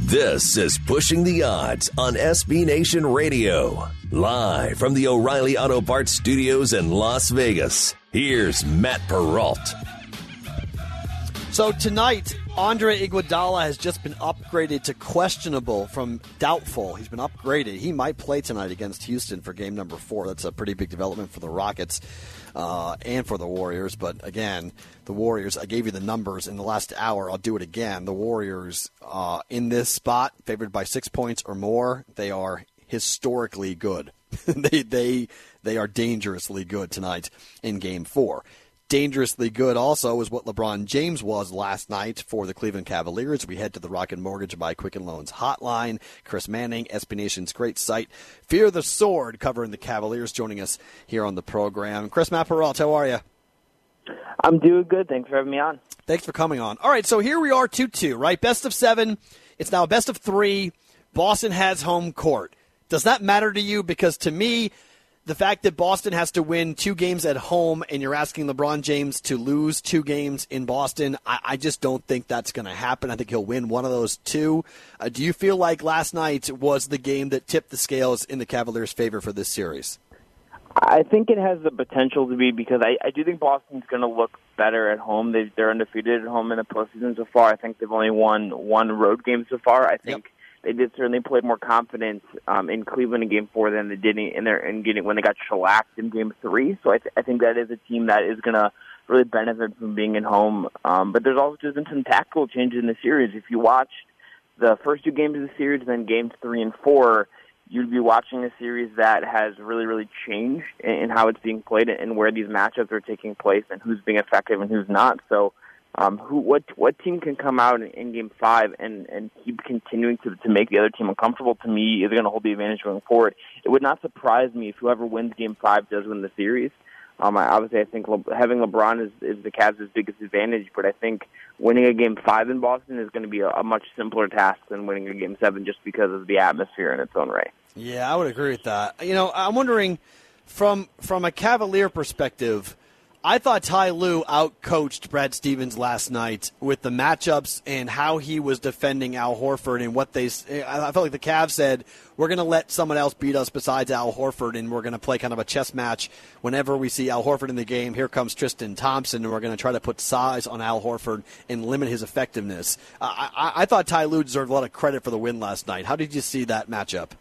This is Pushing the Odds on SB Nation Radio. Live from the O'Reilly Auto Parts Studios in Las Vegas. Here's Matt Perrault. So tonight, Andre Iguodala has just been upgraded to questionable from doubtful. He's been upgraded. He might play tonight against Houston for game number 4. That's a pretty big development for the Rockets and for the Warriors. But again, the Warriors, I gave you the numbers in the last hour. I'll do it again. The Warriors in this spot, favored by 6 points or more, they are historically good. They are dangerously good tonight in game 4. Dangerously good also is what LeBron James was last night for the Cleveland Cavaliers. We head to the Rocket Mortgage by Quicken Loans hotline. Chris Manning, SB Nation's great site. Fear the Sword, covering the Cavaliers, joining us here on the program. Chris, Matt Perrault, how are you? I'm doing good. Thanks for having me on. Thanks for coming on. All right, so here we are, 2-2, right? Best of 7. It's now a best of 3. Boston has home court. Does that matter to you? Because to me, the fact that Boston has to win 2 games at home and you're asking LeBron James to lose 2 games in Boston, I just don't think that's going to happen. I think he'll win one of those 2. Do you feel like last night was the game that tipped the scales in the Cavaliers' favor for this series? I think it has the potential to be, because I do think Boston's going to look better at home. They're undefeated at home in the postseason so far. I think they've only won 1 road game so far. I think they did certainly play more confidence in Cleveland in Game 4 than they did when they got shellacked in Game 3. So I think that is a team that is going to really benefit from being at home. But there's also just been some tactical changes in the series. If you watched the first 2 games of the series, then Games 3 and 4, you'd be watching a series that has really, really changed in how it's being played and where these matchups are taking place and who's being effective and who's not. So what team can come out in Game 5 and keep continuing to make the other team uncomfortable, to me, is going to hold the advantage going forward. It would not surprise me if whoever wins Game 5 does win the series. Obviously, I think having LeBron is the Cavs' biggest advantage, but I think winning a Game 5 in Boston is going to be a much simpler task than winning a Game 7 just because of the atmosphere in its own right. Yeah, I would agree with that. You know, I'm wondering, from a Cavalier perspective, I thought Ty Lue outcoached Brad Stevens last night with the matchups and how he was defending Al Horford and what I felt like the Cavs said, we're going to let someone else beat us besides Al Horford, and we're going to play kind of a chess match. Whenever we see Al Horford in the game, here comes Tristan Thompson, and we're going to try to put size on Al Horford and limit his effectiveness. I thought Ty Lue deserved a lot of credit for the win last night. How did you see that matchup?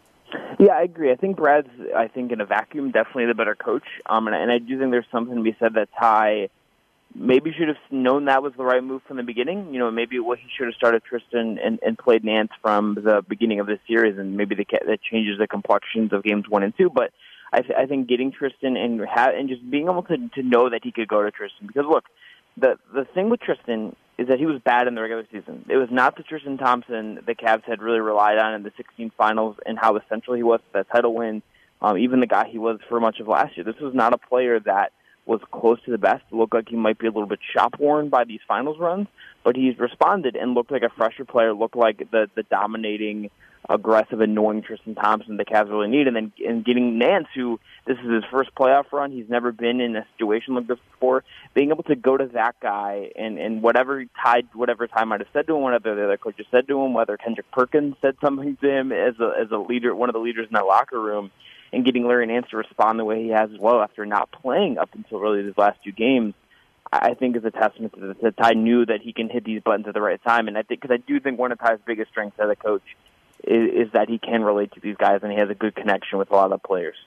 Yeah, I agree. I think Brad's, in a vacuum, definitely the better coach. And I do think there's something to be said that Ty maybe should have known that was the right move from the beginning. You know, maybe he should have started Tristan and played Nance from the beginning of the series, and maybe that changes the complexions of games 1 and 2. But I think getting Tristan and just being able to know that he could go to Tristan. Because, look, the thing with Tristan is that he was bad in the regular season. It was not the Tristan Thompson the Cavs had really relied on in the 16 finals and how essential he was to that title win, even the guy he was for much of last year. This was not a player that was close to the best. It looked like he might be a little bit shop-worn by these finals runs, but he's responded and looked like a fresher player, looked like the dominating, aggressive, annoying Tristan Thompson the Cavs really need. And then getting Nance, who this is his first playoff run. He's never been in a situation like this before. Being able to go to that guy and whatever Ty might have said to him, whatever the other coaches said to him, whether Kendrick Perkins said something to him as a leader, one of the leaders in that locker room, and getting Larry Nance to respond the way he has as well after not playing up until really these last 2 games, I think is a testament to that Ty knew that he can hit these buttons at the right time. And I do think one of Ty's biggest strengths as a coach is that he can relate to these guys and he has a good connection with a lot of the players.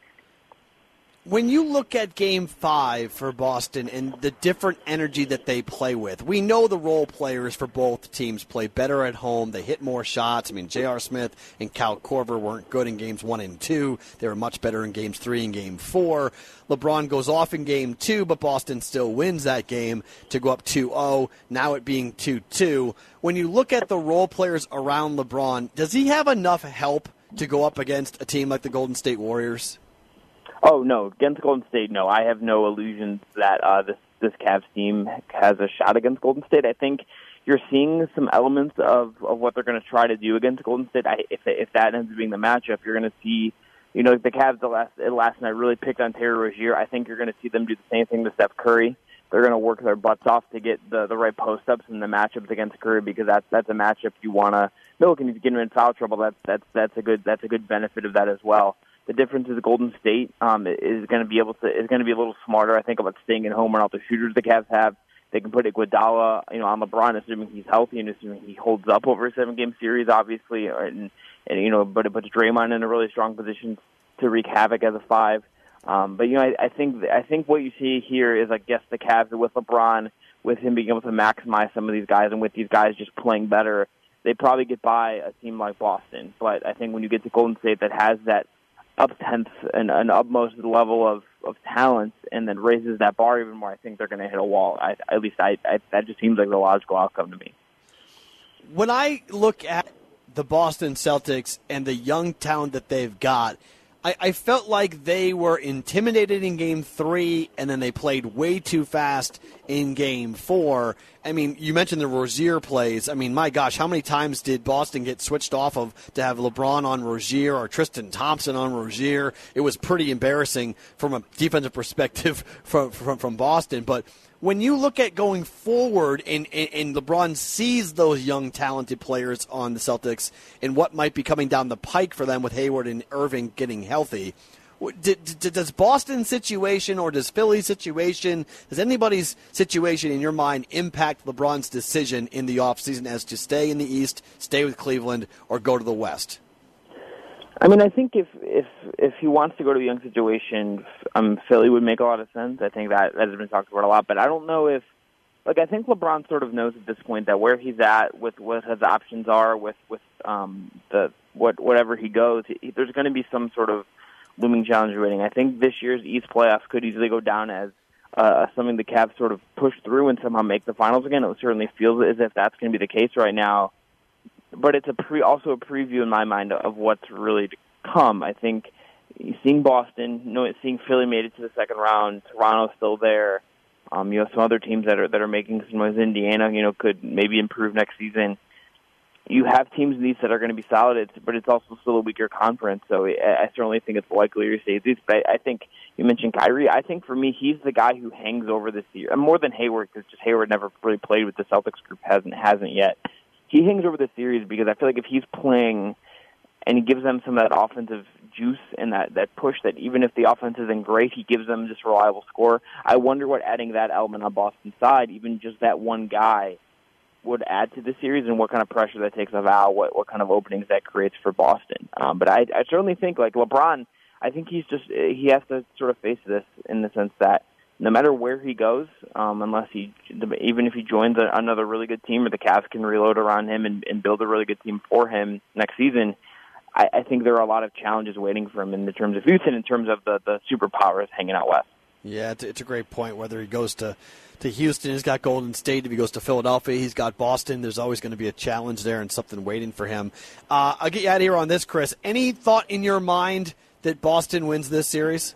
When you look at Game 5 for Boston and the different energy that they play with, we know the role players for both teams play better at home. They hit more shots. I mean, J.R. Smith and Cal Korver weren't good in Games 1 and 2. They were much better in Games 3 and Game 4. LeBron goes off in Game 2, but Boston still wins that game to go up 2-0, now it being 2-2. When you look at the role players around LeBron, does he have enough help to go up against a team like the Golden State Warriors? Oh, no. Against Golden State, no. I have no illusions that this Cavs team has a shot against Golden State. I think you're seeing some elements of what they're going to try to do against Golden State. If that ends up being the matchup, you're going to see, the Cavs last night really picked on Terry Rozier. I think you're going to see them do the same thing to Steph Curry. they're going to work their butts off to get the right post-ups in the matchups against Curry, because that's a matchup you want to milk, and if you get him in foul trouble, that's a good benefit of that as well. The difference is Golden State is going to be a little smarter, I think, about staying at home and all the shooters the Cavs have. They can put Iguodala, on LeBron, assuming he's healthy and assuming he holds up over a 7-game series, obviously, but it puts Draymond in a really strong position to wreak havoc as a 5. But I think what you see here is, I guess, the Cavs with LeBron, with him being able to maximize some of these guys, and with these guys just playing better, they probably get by a team like Boston. But I think when you get to Golden State that has that up-tenth and an utmost level of talent, and then raises that bar even more, I think they're going to hit a wall. That just seems like the logical outcome to me. When I look at the Boston Celtics and the young talent that they've got, I felt like they were intimidated in Game 3, and then they played way too fast in Game 4. I mean, you mentioned the Rozier plays. I mean, my gosh, how many times did Boston get switched off of to have LeBron on Rozier or Tristan Thompson on Rozier? It was pretty embarrassing from a defensive perspective from Boston. But when you look at going forward and LeBron sees those young, talented players on the Celtics and what might be coming down the pike for them with Hayward and Irving getting healthy, does Boston's situation or does Philly's situation, does anybody's situation in your mind impact LeBron's decision in the offseason as to stay in the East, stay with Cleveland, or go to the West? I mean, I think if he wants to go to the young situation, Philly would make a lot of sense. I think that has been talked about a lot. But I don't know if, I think LeBron sort of knows at this point that where he's at with what his options are, with whatever he goes, there's going to be some sort of looming challenge waiting. I think this year's East playoffs could easily go down as something the Cavs sort of push through and somehow make the finals again. It certainly feels as if that's going to be the case right now. But it's also a preview in my mind of what's really to come. I think seeing Boston, seeing Philly made it to the second round, Toronto's still there. Some other teams that are making some noise. Indiana, could maybe improve next season. You have teams in these that are going to be solid, but it's also still a weaker conference. So I certainly think it's likely to stay these. But I think you mentioned Kyrie. I think for me, he's the guy who hangs over this year, and more than Hayward, because just Hayward never really played with the Celtics group, hasn't yet. He hangs over the series because I feel like if he's playing and he gives them some of that offensive juice and that push, that even if the offense isn't great, he gives them just a reliable score. I wonder what adding that element on Boston's side, even just that one guy, would add to the series, and what kind of pressure that takes off Al, what kind of openings that creates for Boston. But I certainly think, like LeBron, I think he has to sort of face this in the sense that no matter where he goes, even if he joins another really good team, or the Cavs can reload around him and build a really good team for him next season, I think there are a lot of challenges waiting for him in the terms of Houston, in terms of the superpowers hanging out west. Yeah, it's a great point. Whether he goes to Houston, he's got Golden State. If he goes to Philadelphia, he's got Boston. There's always going to be a challenge there and something waiting for him. I'll get you out of here on this, Chris. Any thought in your mind that Boston wins this series?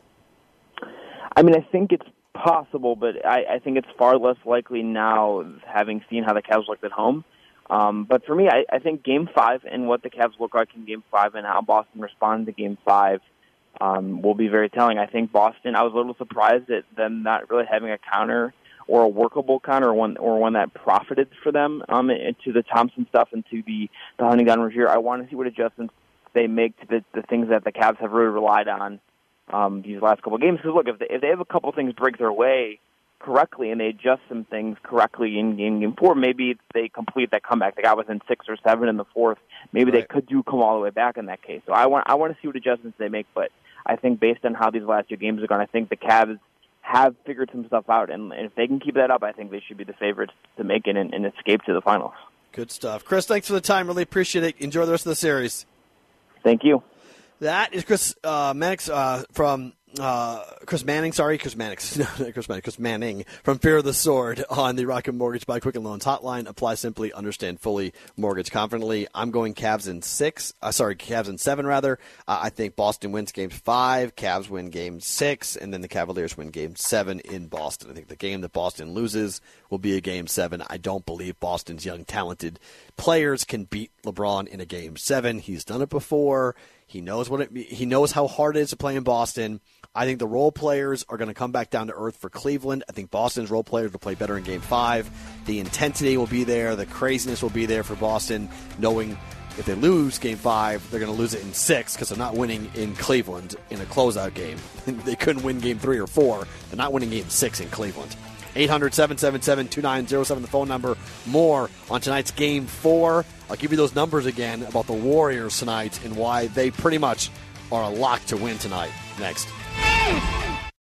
I mean, I think it's possible, but I think it's far less likely now, having seen how the Cavs looked at home. But for me, I think Game 5 and what the Cavs look like in Game 5 and how Boston responded to Game 5 will be very telling. I think Boston, I was a little surprised at them not really having a counter or a workable counter, or one that profited for them to the Thompson stuff and to the hunting down Rozier. I want to see what adjustments they make to the things that the Cavs have really relied on these last couple of games. Because look, if they have a couple of things break their way correctly and they adjust some things correctly in Game 4, maybe they complete that comeback. They got within 6 or 7 in the fourth. Maybe They could come all the way back in that case. So I want to see what adjustments they make. But I think based on how these last 2 games are going, I think the Cavs have figured some stuff out, and if they can keep that up, I think they should be the favorites to make it and escape to the finals. Good stuff. Chris, thanks for the time. Really appreciate it. Enjoy the rest of the series. Thank you. That is Chris Mannix from Chris Manning from Fear of the Sword on the Rocket Mortgage by Quicken Loans hotline. Apply simply, understand fully, mortgage confidently. I'm going Cavs in 7 rather. I think Boston wins Game 5, Cavs win Game 6, and then the Cavaliers win Game 7 in Boston. I think the game that Boston loses will be a Game 7. I don't believe Boston's young, talented players can beat LeBron in a Game 7. He's done it before. He knows he knows how hard it is to play in Boston. I think the role players are going to come back down to earth for Cleveland. I think Boston's role players will play better in Game 5. The intensity will be there. The craziness will be there for Boston, knowing if they lose Game 5, they're going to lose it in 6 because they're not winning in Cleveland in a closeout game. They couldn't win Game 3 or 4. They're not winning Game 6 in Cleveland. 800-777-2907, the phone number. More on tonight's Game 4. I'll give you those numbers again about the Warriors tonight and why they pretty much are a lock to win tonight. Next.